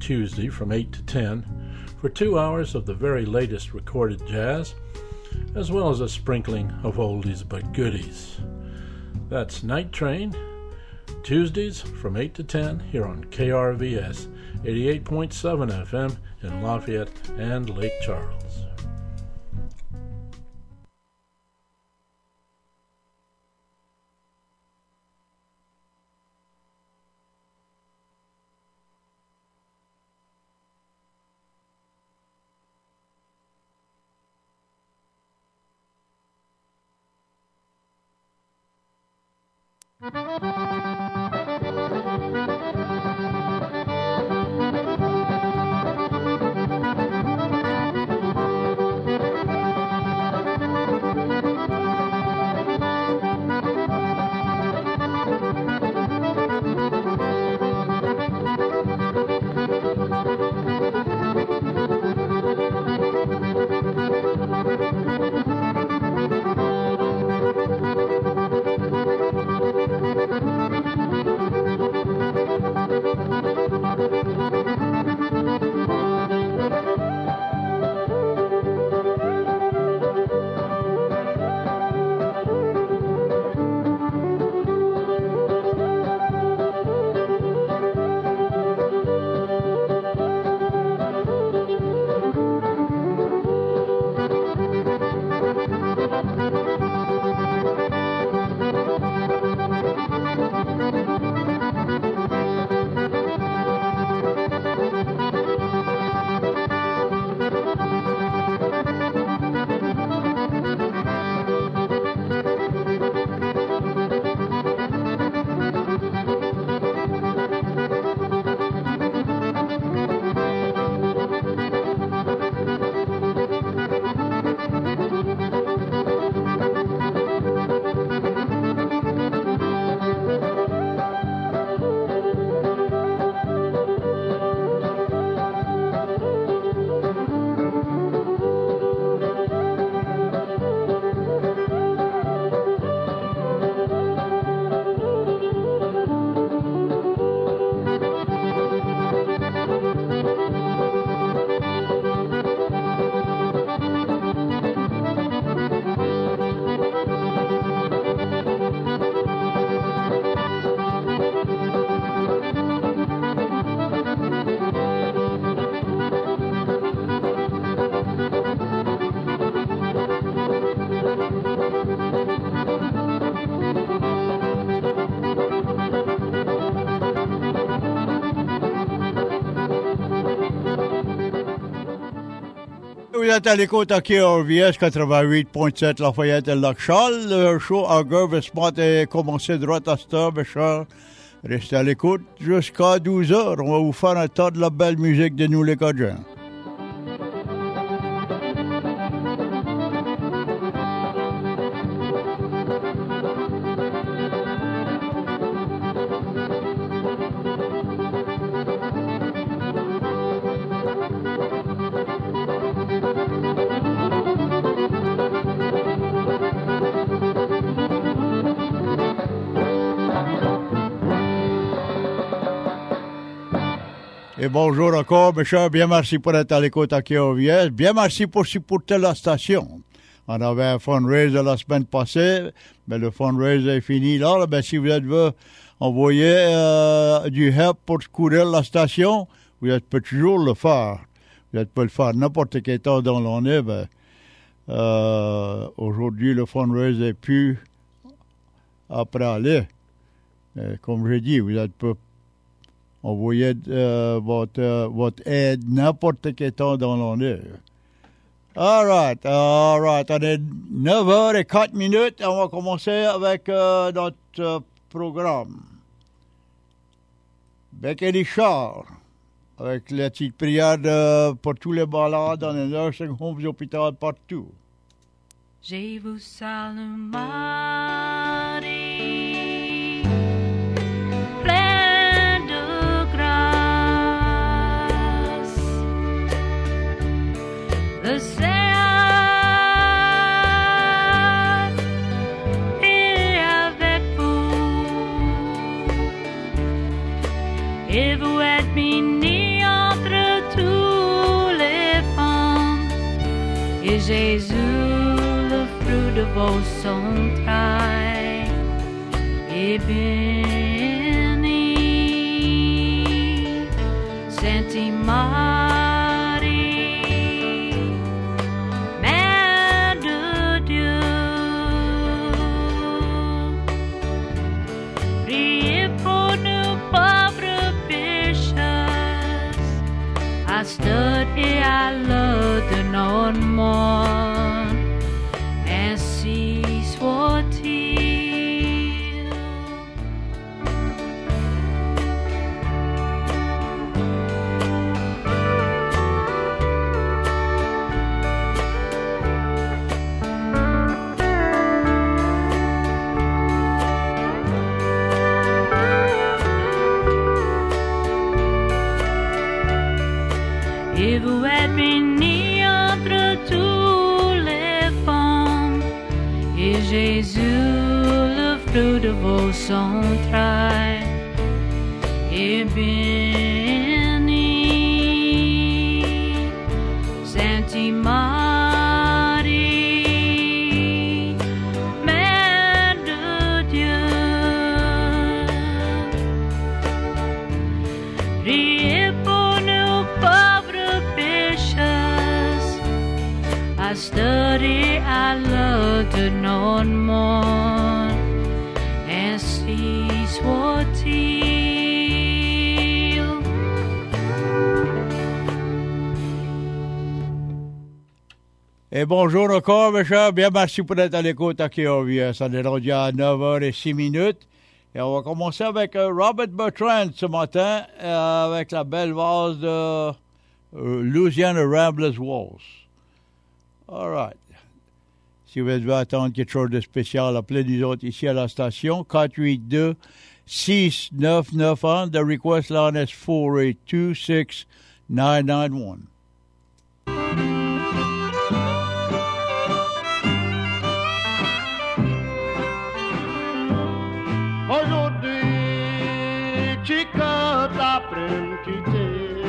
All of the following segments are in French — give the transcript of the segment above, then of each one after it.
Tuesday from 8 to 10 for 2 hours of the very latest recorded jazz, as well as a sprinkling of oldies but goodies. That's Night Train, Tuesdays from 8 to 10 here on KRVS 88.7 FM in Lafayette and Lake Charles. Vous êtes à l'écoute à KRVS 88.7 Lafayette et Lac-Charles. Le show à Gervais-Spot est commencé droit à cette heure, mes chers. Restez à l'écoute jusqu'à 12h. On va vous faire un tas de la belle musique de nous les Cajuns. Et bonjour encore, mes chers. Bien merci pour être à l'écoute à KRVS. Bien merci pour supporter la station. On avait un fundraiser la semaine passée, mais le fundraiser est fini là. Ben, si vous êtes envoyer du help pour courir la station, vous pouvez toujours le faire. Vous pouvez le faire n'importe quel temps dans l'année. Ben, aujourd'hui, le fundraiser n'est plus après aller. Comme je dis, vous pouvez envoyer votre aide n'importe quel temps dans l'année. All right. On est 9h04. On va commencer avec notre programme. Bec et Richard, avec la petite prière pour tous les malades dans les nursing homes, hôpitaux, partout. Je vous salue Marie, pleine de grâce. Le Seigneur est avec vous, et vous êtes bénie entre Jésus, le fruit de vos entrailles, est béni. Sainte Marie, Mère de Dieu, priez pour nous pauvres pécheurs, à cette et à l'heure de notre mort, ainsi soit-il. Et vous êtes bénie entre toutes les femmes, et Jésus, le fruit de vos entrailles, est béni. Sainte Marie, Mère de Dieu, priez pour nous pauvres pécheurs, à cette et à l'heure de notre mort, ainsi soit-il. Et bonjour encore, mes chers. Bien, merci pour être à l'écoute à KOVS. Ça est rendu à 9h06. Et on va commencer avec Robert Bertrand ce matin, avec la belle vase de Louisiana Ramblers Waltz. All right. Si vous devez attendre quelque chose de spécial, appelez-nous autres ici à la station, 482-6991. The request line is 482-6991. Aujourd'hui, tu comptes après me quitter.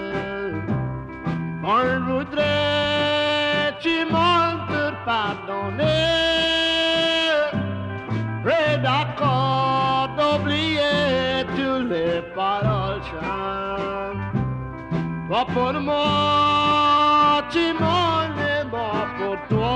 On voudrait, tu m'en te pardonner. Près d'accord d'oublier toutes les paroles chantes. Pas pour moi, tu m'en es mort pour toi.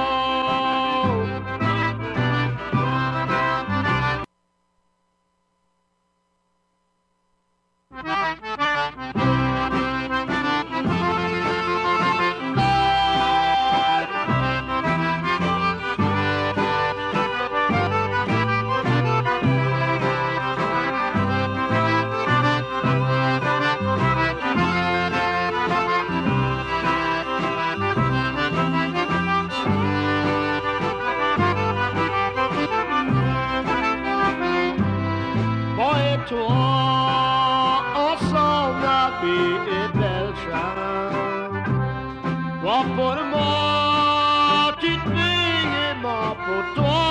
Moi et toi, ensemble, la vie est belle chante. Toi pour moi, tu te et moi pour toi.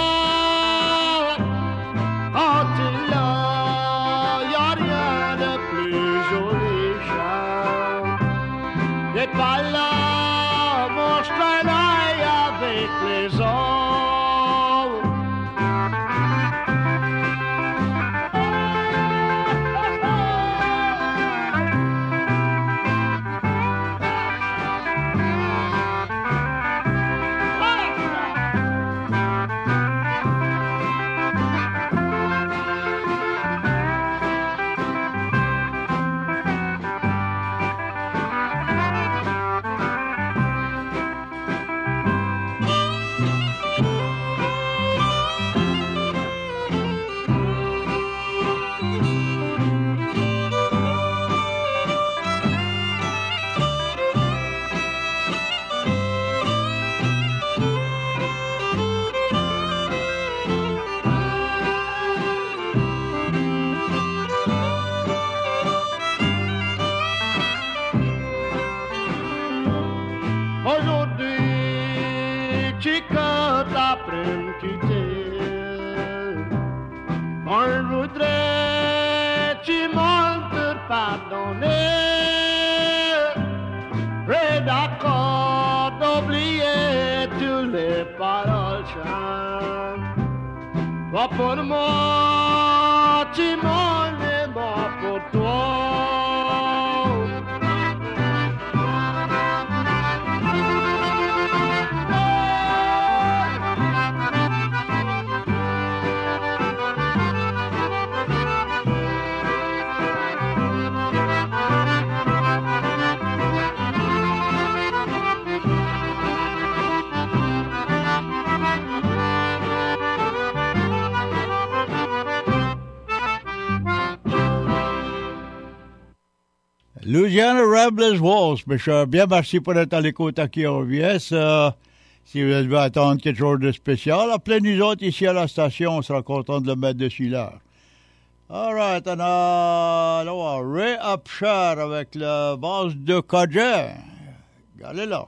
Quand tu l'as, y a rien de plus joli chante. T'es pas là, mon travail avec les autres. Va pour moi, tu m'en es mort pour toi. Louisiana Ramblers Waltz, mes chers. Bien, merci pour être à l'écoute à KRVS. Si vous devez attendre quelque chose de spécial, appelez-nous autres ici à la station. On sera content de le mettre dessus là. All right, on a Ray Upshur avec le vase de Cajun. Regardez là.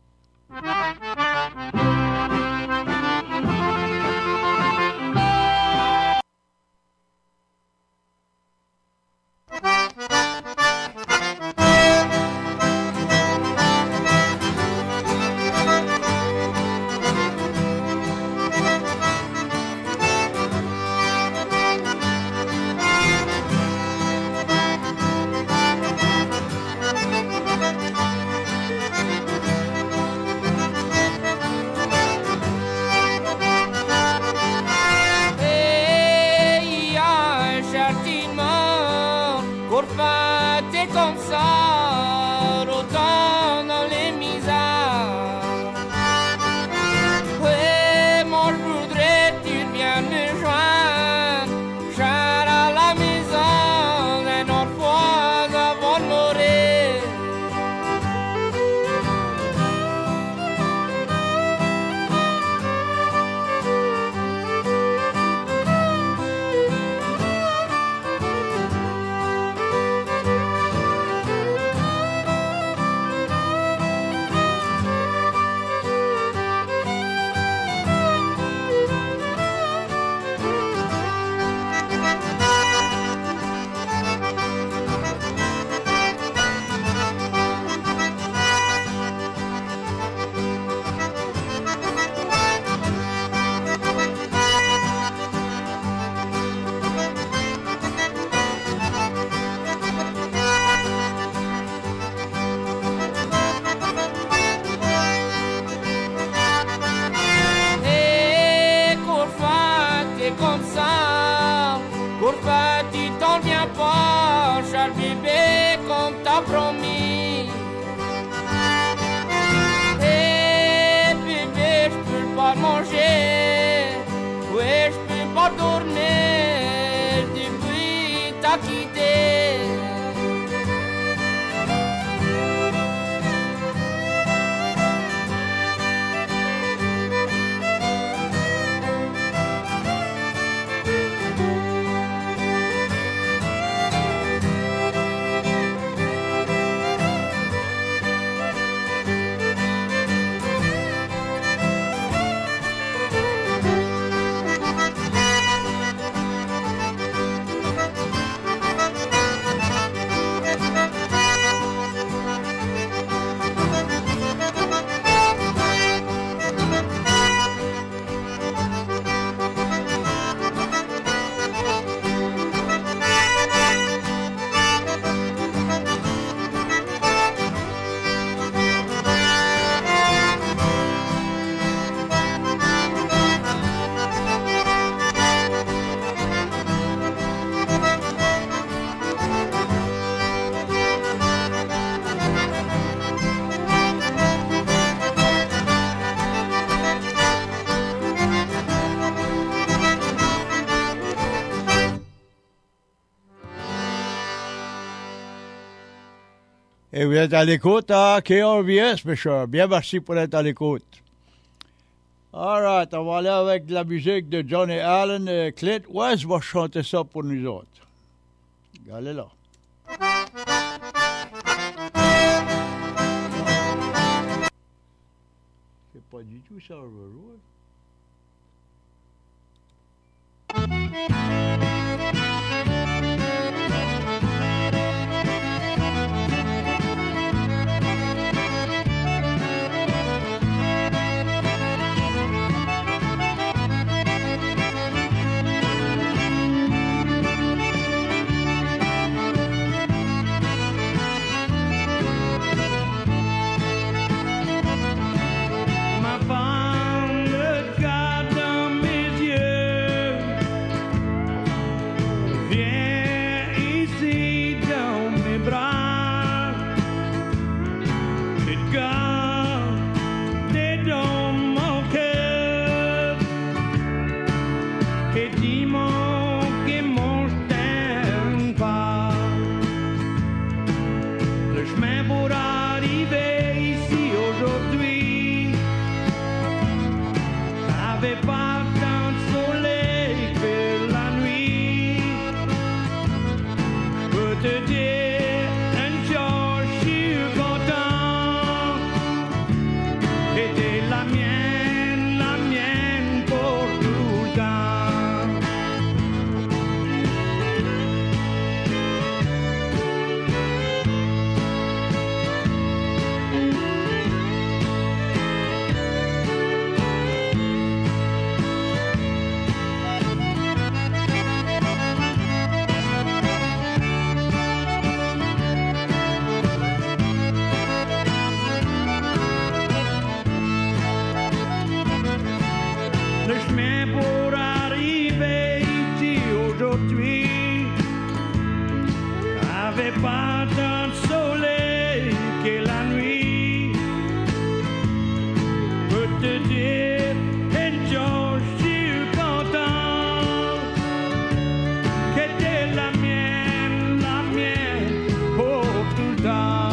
Et vous êtes à l'écoute à KRVS, mes chers. Bien, merci pour être à l'écoute. All right, on va aller avec de la musique de Johnny Allen. Clint West va chanter ça pour nous autres. Regardez là. C'est pas du tout ça, jouer. Le chemin pour arriver ici aujourd'hui n'avait pas tant de soleil que la nuit. Je peux te dire une chose, je suis content. Était la mienne pour tout le temps. Le chemin pour arriver ici aujourd'hui n'avait pas tant de soleil que la nuit. Je peux te dire une chose, je suis content que t'es la mienne pour tout le temps.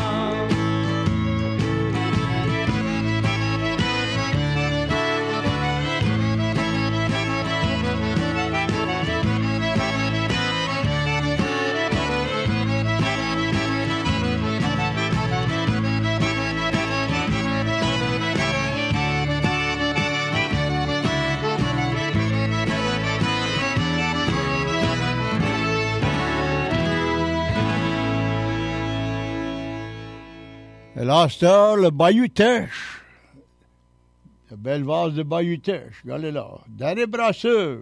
Et là, c'est le Bayou Teche. La belle vase de Bayou Teche. Regardez là. Danny Brasseur.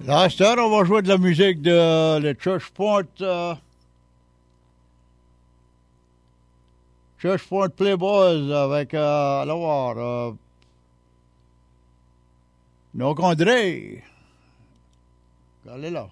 Là, à cette heure, on va jouer de la musique de le Church Point Playboys avec, donc André. Allez là.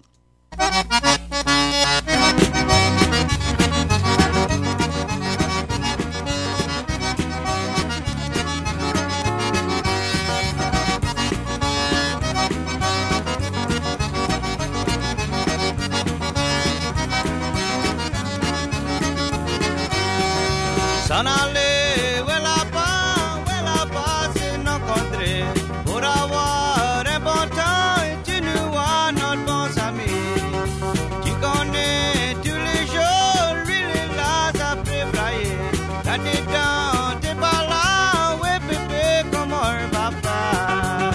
S'en aller, où là-bas, c'est nous rencontrer. Pour avoir un bon temps, et tu nous vois notre bon ami. Tu connais tous les jours, lui, il est là, ça fait brailler. Là-dedans, t'es pas là, ouais, bébé, comment on va faire?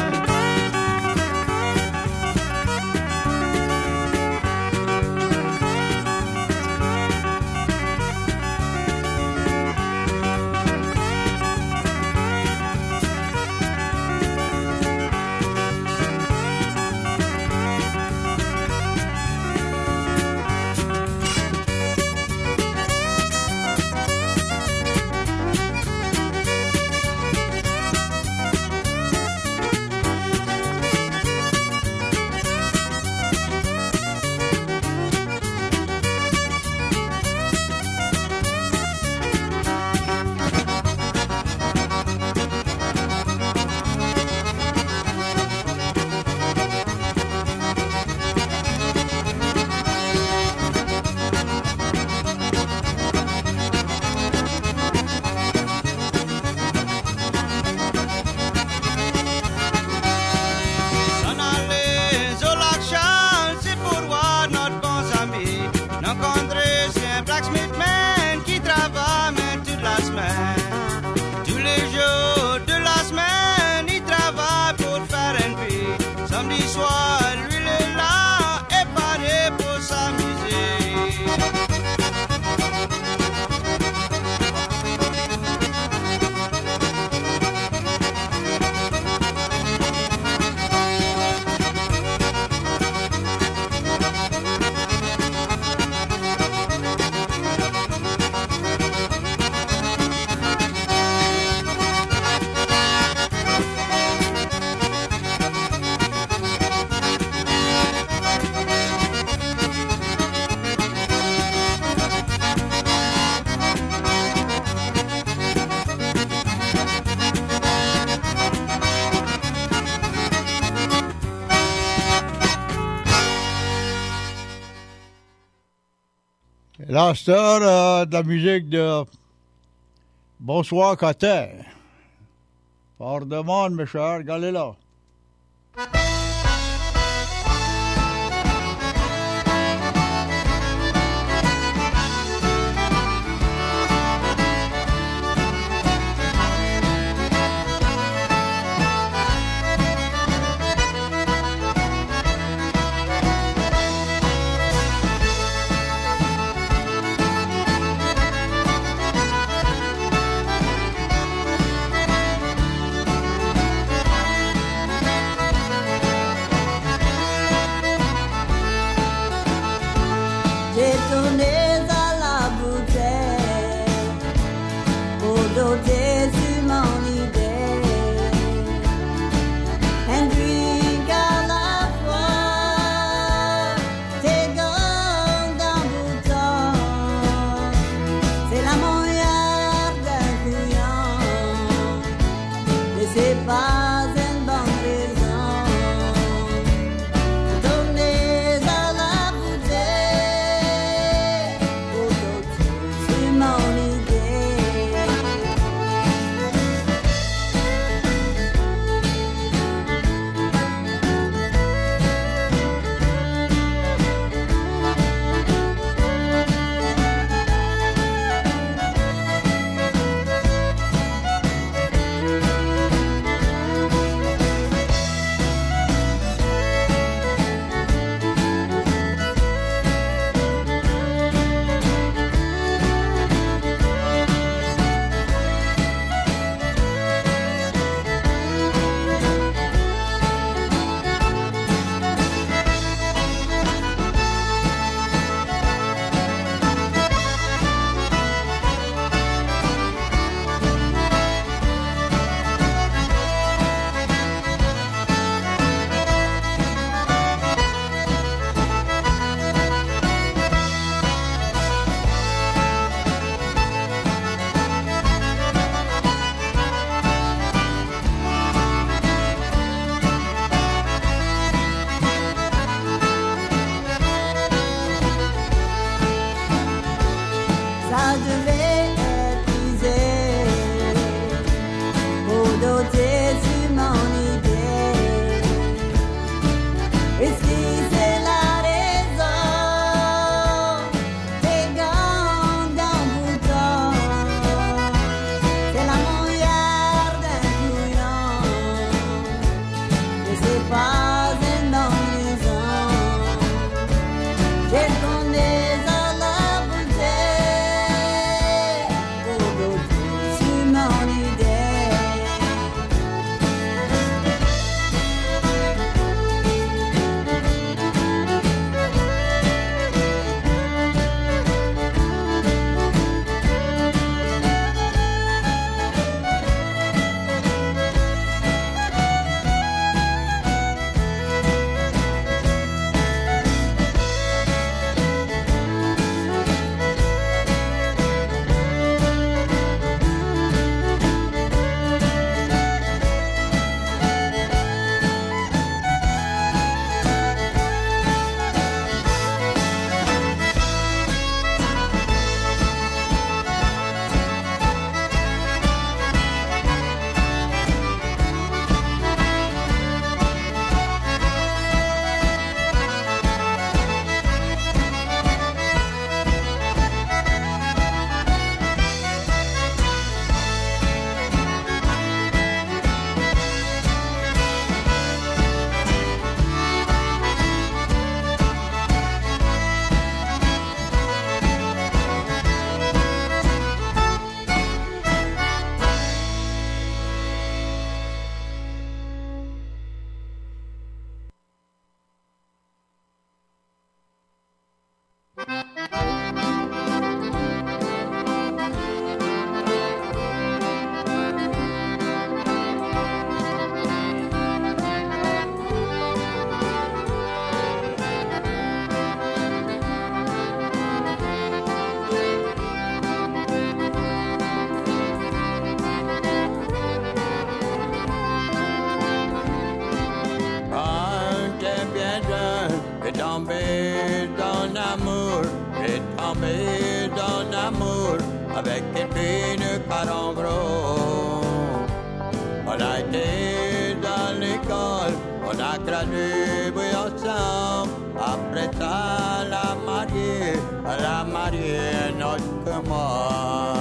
Là, à cette heure, de la musique de Bonsoir Cotin. Par demande, mes chers, regardez là. ça devait épuiser pour doter sur mon idée. Et si c'est la raison, t'es grand dans bouton, c'est la mouillère d'un couillon, mais c'est pas une bonne raison. J'ai connais à la bouteille pour doter sur mon idée. Quand t'es bien jeune, t'es tombé dans l'amour, t'es tombé dans l'amour avec une fille de Carambro. On a été dans l'école, on a gradué ensemble. Après ça, elle a marié un autre que moi.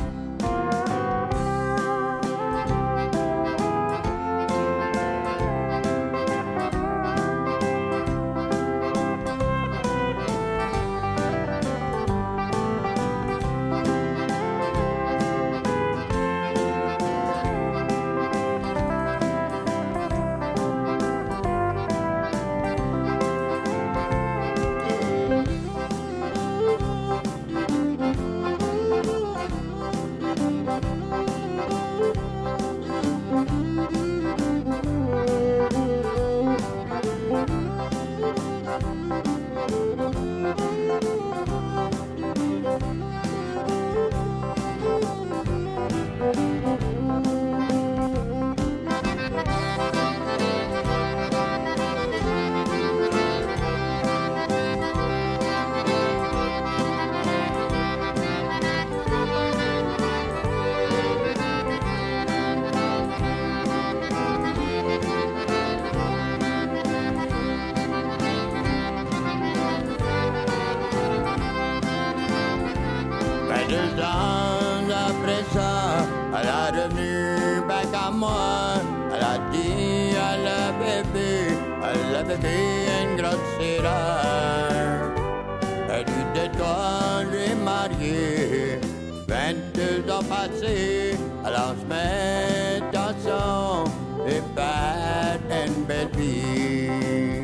Deux ans après ça, elle a revenu back à moi. Elle a dit à la bébé une grosse sirène. Elle dit de toi, lui marié. 22 ans passés, alors on se met ensemble et faire une belle vie.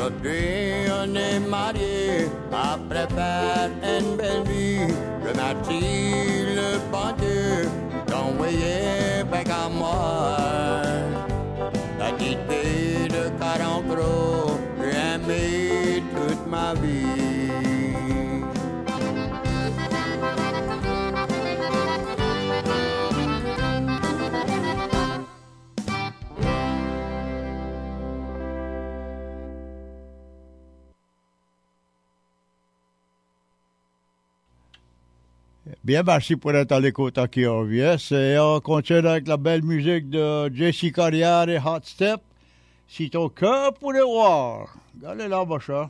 Aujourd'hui on est mariés, après faire une belle vie. Remercie le bon Dieu d'envoyer avec à moi. La petite fille de 40 gros, j'ai aimé toute ma vie. Bien, merci pour être à l'écoute à KRVS. Et on continue avec la belle musique de Jesse Carrière et Hot Step. Si ton cœur pourrait voir. Regardez là, mon chat.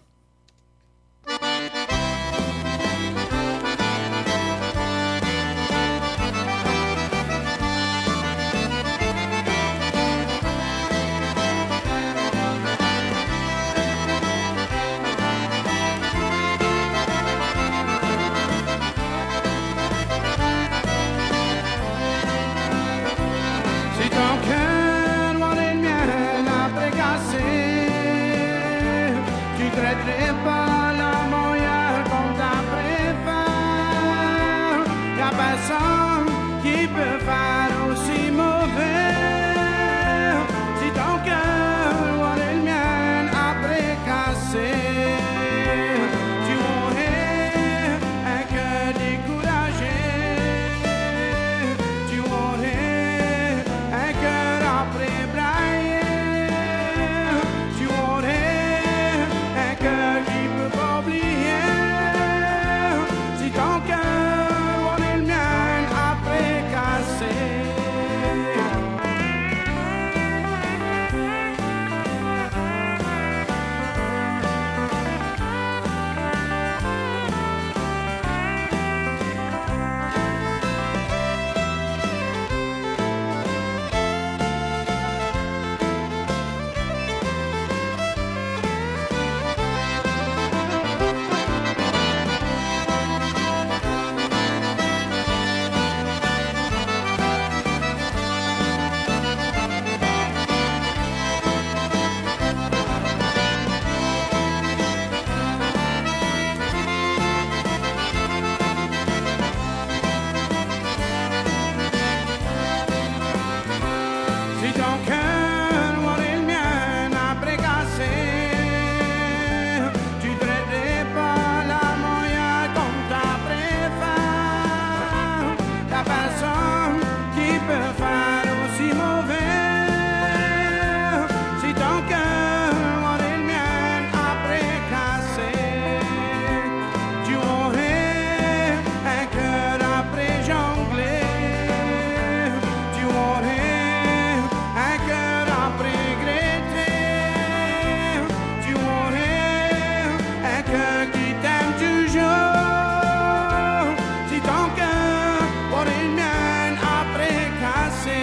Si ton cœur voit les miens après cassé, tu traiterais pas la moyenne comme ta préfère. Y'a personne qui peut faire aussi mauvais. Si ton cœur voit les miens après cassé, tu aurais un cœur découragé. Tu aurais un cœur après brailler. Tu aurais un cœur qui peut pas oublier. Si ton cœur on est le mien après cassé. Si ton cœur on est le mien après cassé, tu traiterais pas la moyenne comme ta préfère. T'as personne qui peut faire aussi mauvais. Si ton cœur on est le mien après cassé, tu aurais un cœur après jongler. Tu aurais un cœur après regretter. Tu aurais un cœur qui t'aime toujours. Si ton cœur pour le mien après cassé.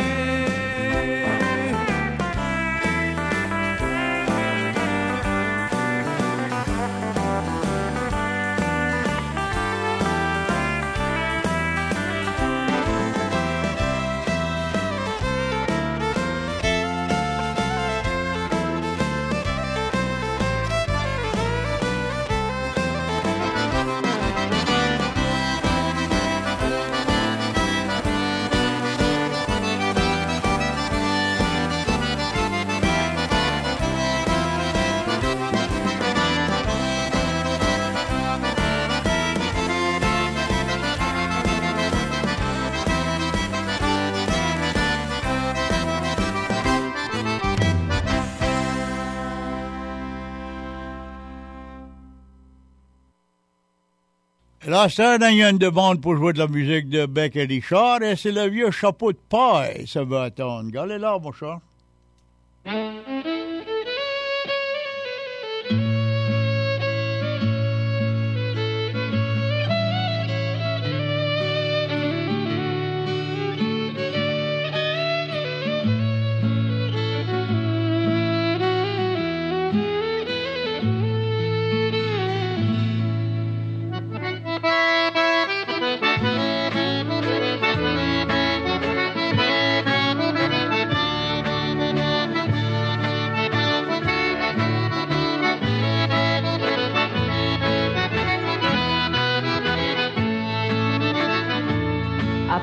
Là, c'est un une demande pour jouer de la musique de Beck et Richard, et c'est le vieux chapeau de paille, ça va attendre. Regardez là, mon chat.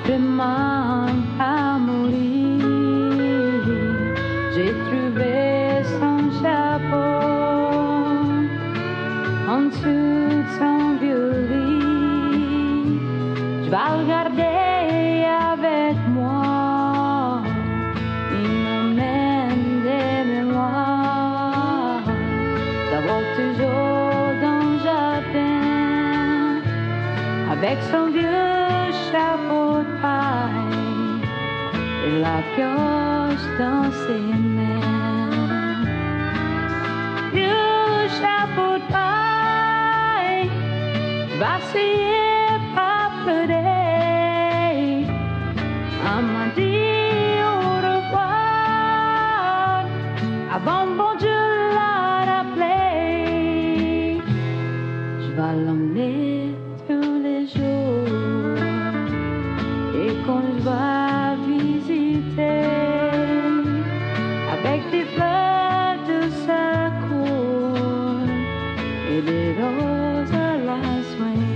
demande à mourir. J'ai trouvé son chapeau en dessous de son vieux lit. Je vais le garder avec moi. Il m'emmène des mémoires d'avoir toujours dans le jardin avec son vieux chapeau de paille et la pioche dans ses mains. Vieux chapeau de paille, va essayer pas pleurer. Elle m'a dit au revoir avant bon Dieu l'a rappelé. Je vais l'emmener tous les jours et qu'on va visiter avec des fleurs de sa cour et des roses à la soignée.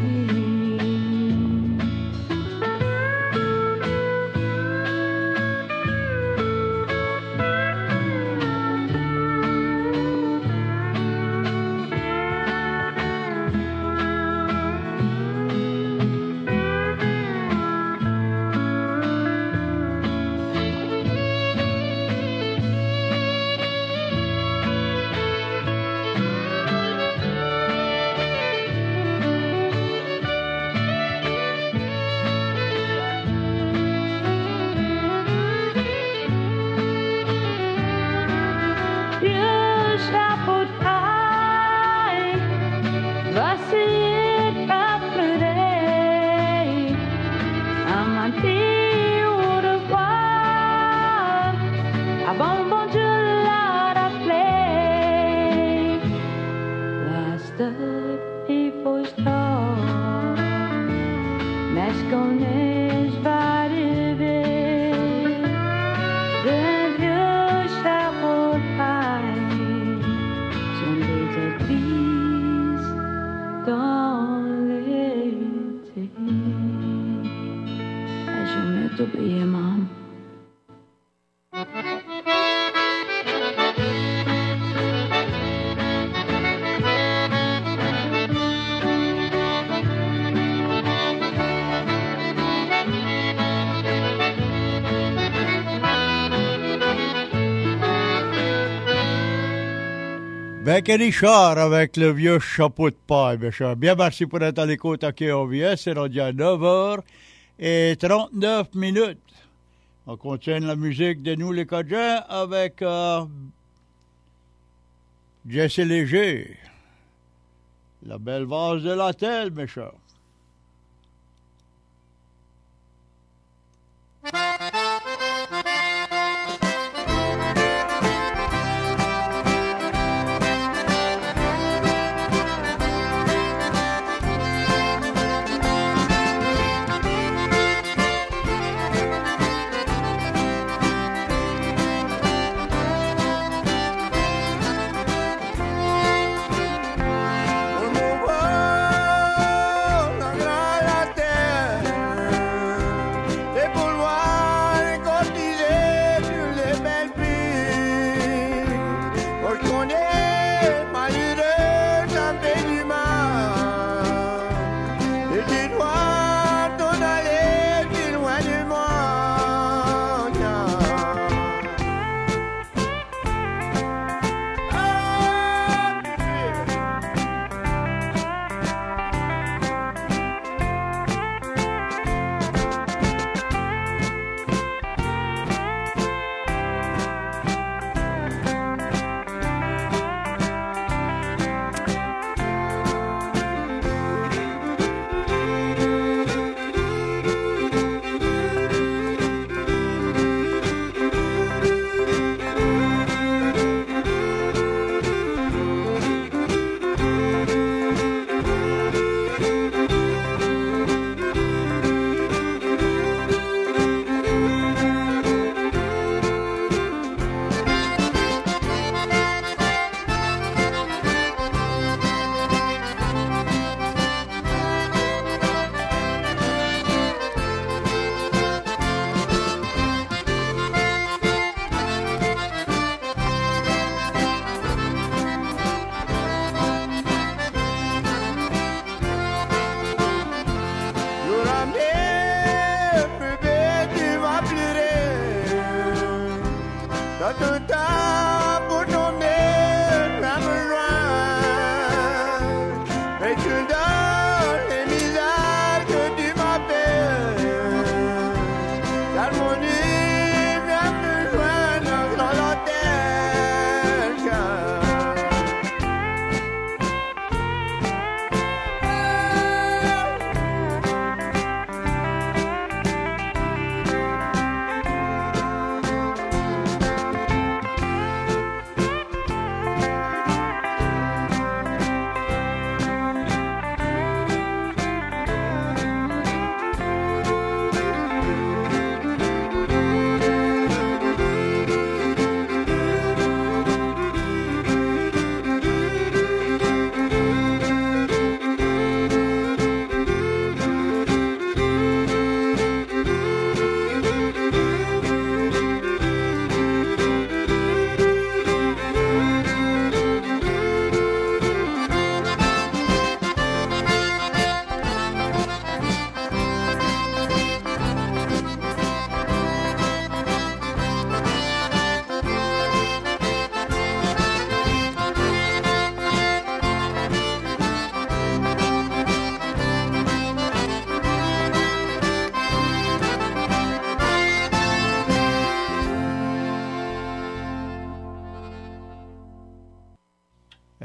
Vieux chapeau de paille, va essayer pas pleurer. Elle m'a dit au revoir avant bon Dieu l'a rappelé. Last up, il faut se tord, mais je connais, je vais arriver. D'un vieux chapeau de paille, j'en ai des bises dans l'été. Je vais t'oublier, maman. Beck et Richard avec le vieux chapeau de paille, mes chers. Bien, merci pour être à l'écoute à KOVS. C'est rendu à 9h39. On continue la musique de nous, les Cajuns, avec Jesse Léger. La belle vase de la telle, mes chers. C'est pour moi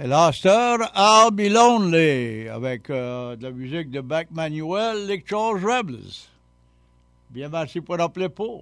la sœur I'll Be Lonely avec de la musique de Beck Manuel, Lake Charles Rebels. Bien, merci pour rappeler pour.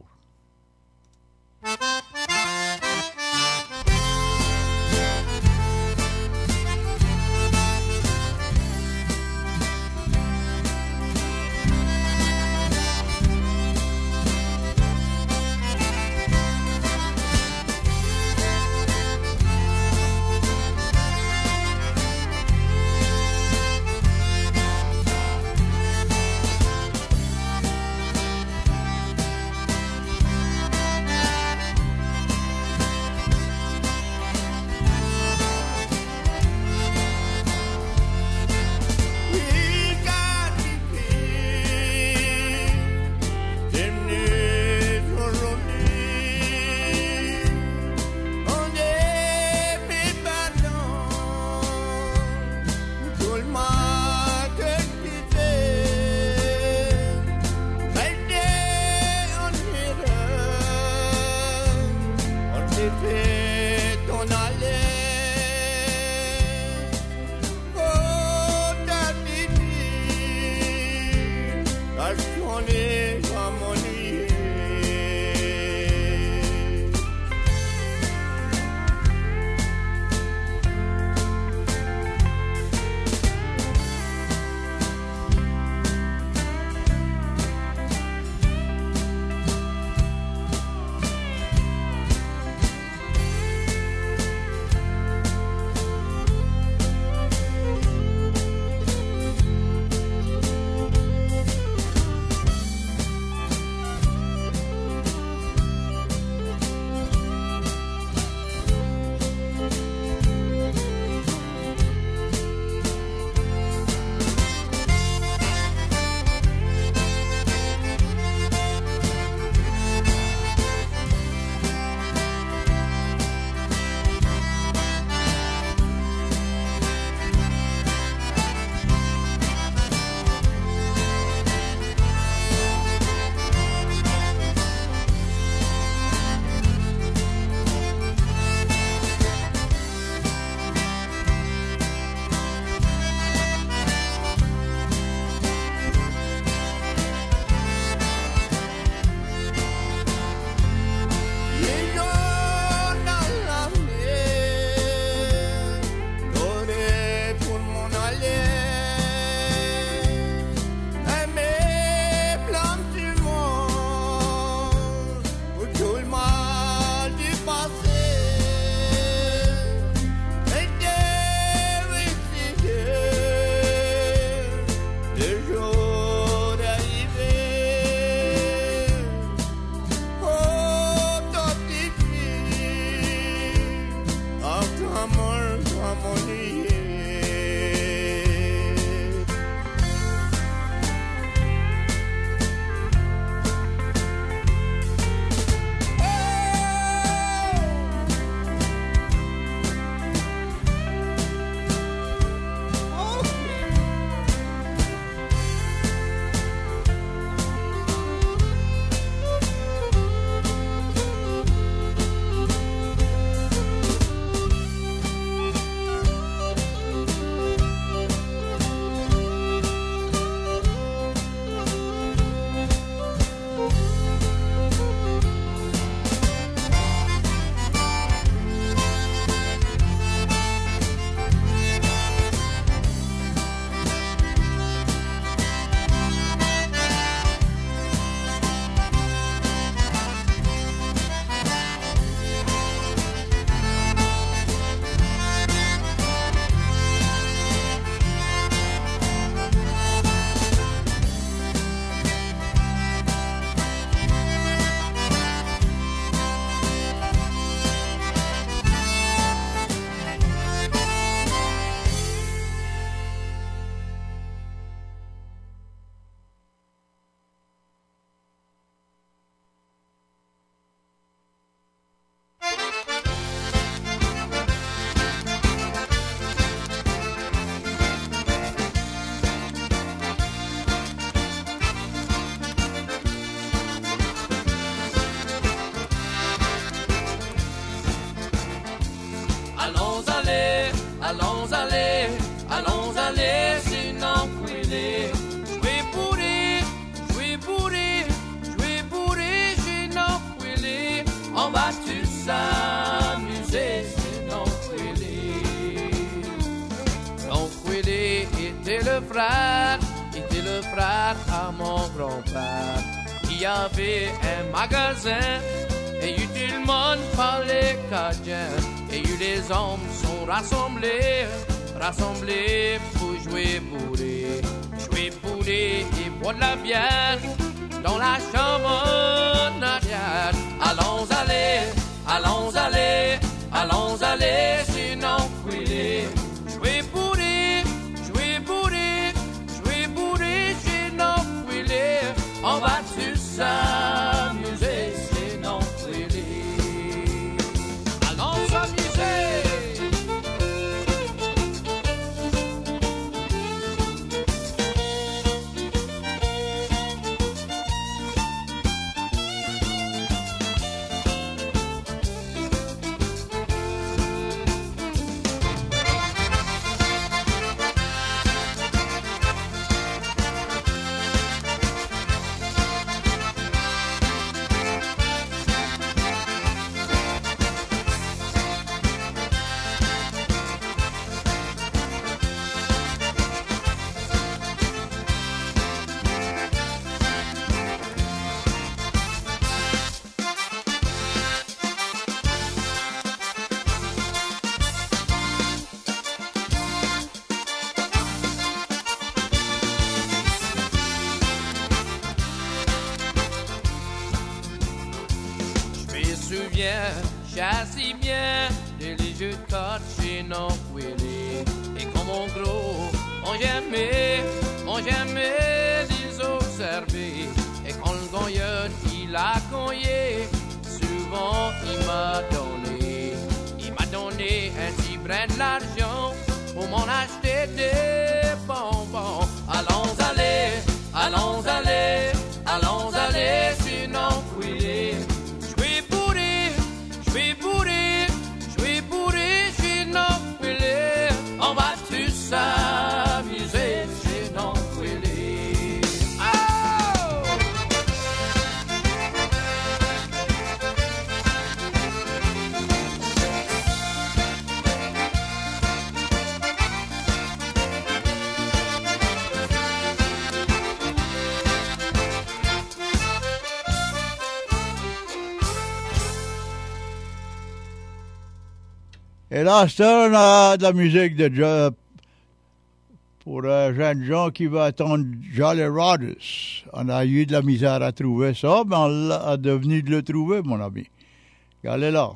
était le frère à mon grand-père. Il y avait un magasin et eu tout le monde parlait cadien. Et eu les hommes sont rassemblés pour jouer bourré et boire de la bière dans la chambre en arrière. Allons aller, sinon couler. Jouer bourré, sinon couler. On va tous s'amuser, sinon couler. Allons s'amuser. Chassis bien de les jeux de cartes chez nos Willy. Et comme en gros, on jamais les observer. Et quand le gagneur il a gagné, souvent il m'a donné un petit brin d'argent pour m'en acheter des bonbons. Allons aller, sinon Willy. Jouer bourré, sinon couler. On va tous s'amuser, sinon couler. Oh! Et là, c'est on a de la musique de jazz pour un jeune gens qui va attendre Jolly Rodders. On a eu de la misère à trouver ça, mais on a devenu de le trouver, mon ami. Allez là.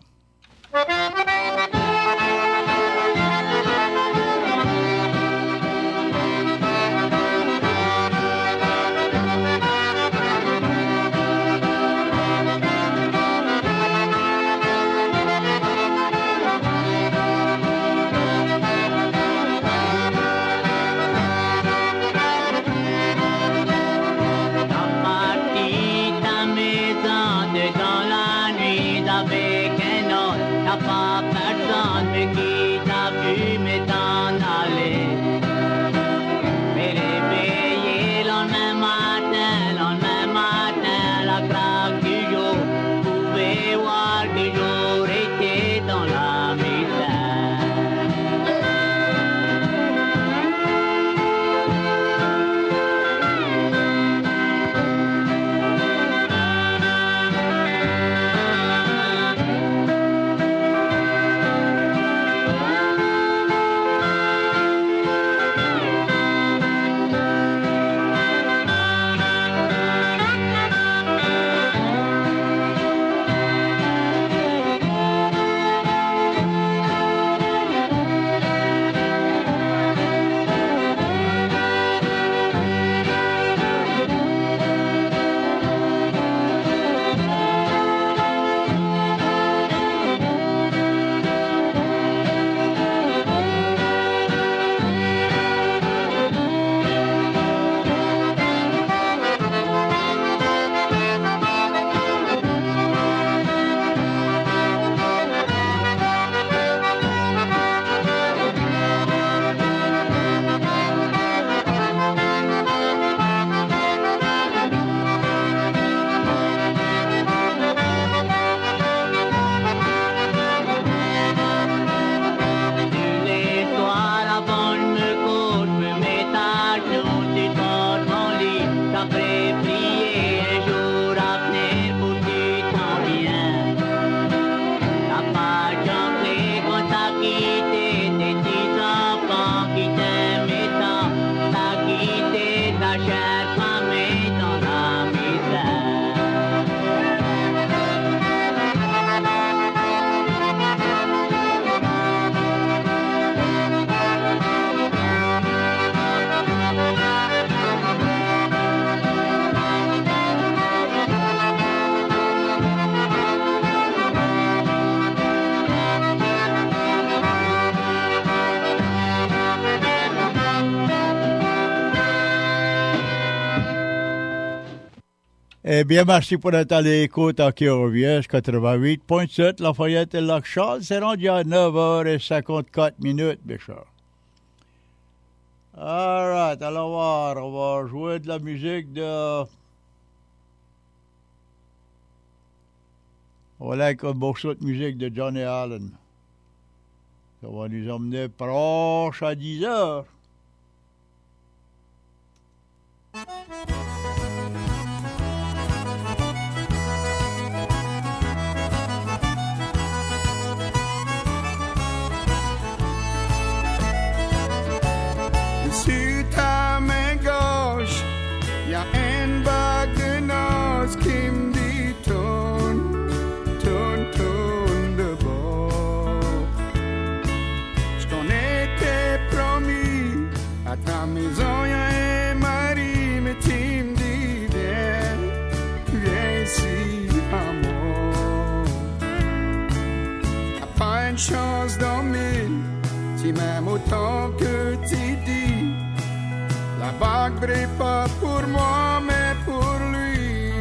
Dans la nuit avec un Eh bien, merci pour être à l'écoute à Kiroviège 88.7, Lafayette et Lac-Charles. C'est rendu à 9h54, Béchard. All right, alors on va jouer de la musique de... On va avec un morceau de musique de Johnny Allen. Ça va nous emmener proche à 10 heures. Sur ta main gauche, y a une bague de noces qui me dit tourne, tourne, tourne de bord. J't'en étais promis, à ta maison y a un mari, mais tu me dis viens, viens ici à moi. T'as pas une chance dans mille, si même autant que tu dis. La bague brille pas pour moi, mais pour lui.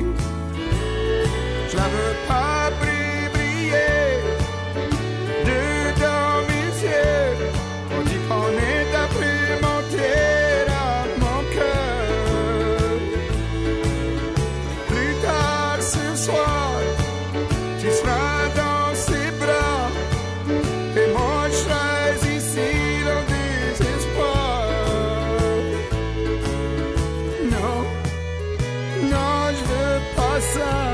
Je la veux pas briller dedans mes yeux. On dit qu'on est après monter à mon cœur. Plus tard ce soir, tu seras dans ses bras. Et moi je serai ici dans le désespoir. Non, je veux pas ça.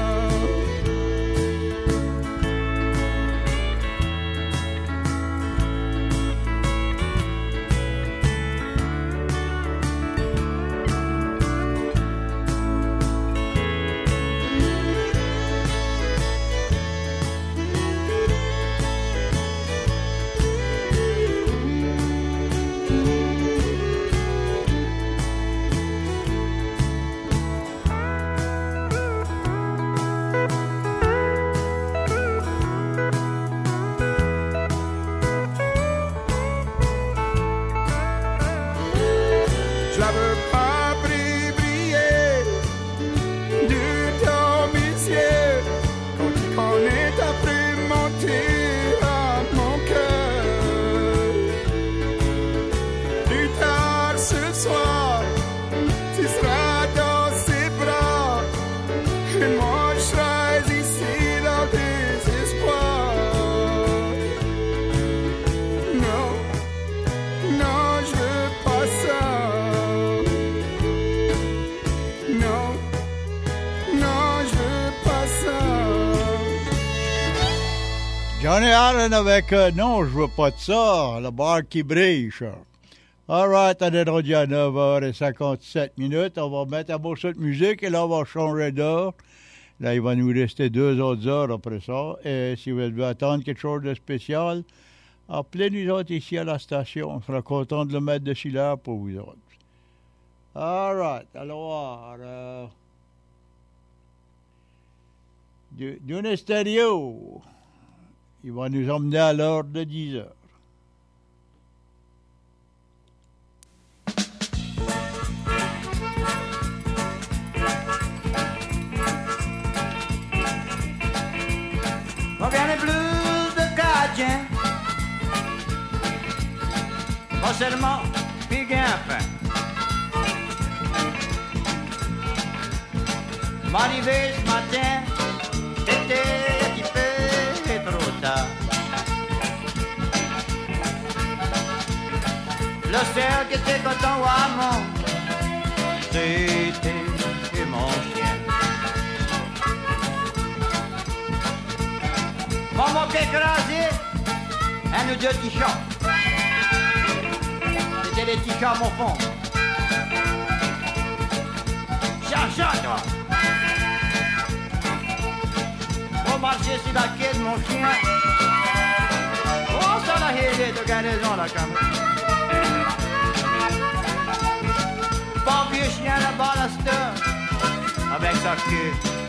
Je la veux pas briller dedans mes yeux. Quand tu connais ta plume monter à mon cœur. Plus tard ce soir, tu seras dans ses bras. Et moi je serai ici dans le désespoir. Non, non, je veux pas ça. Johnny Allen avec non, je veux pas de ça, la barre qui brille, Charles. All right, on est rendu à 9h57. On va mettre un morceau de musique et là, on va changer d'heure. Là, il va nous rester 2 autres heures après ça. Et si vous voulez attendre quelque chose de spécial, appelez-nous autres ici à la station. On sera content de le mettre de là pour vous autres. All right, alors, Dune Stereo. Il va nous emmener à l'heure de 10 heures. On vient les blues de Cadien. Pas seulement, puis bien fin. M'arrivé ce matin, c'était un petit peu trop tard. Le seul qui était content à moi, c'était mon chien. Maman qui écrasé, un ou deux t-shirts. C'était les t-shirts au fond. Cherche, toi. Pour marcher sur la quai de mon chien. Oh, ça l'a aidé de garnison la caméra. Pas vieux chien là-bas la star, avec sa queue.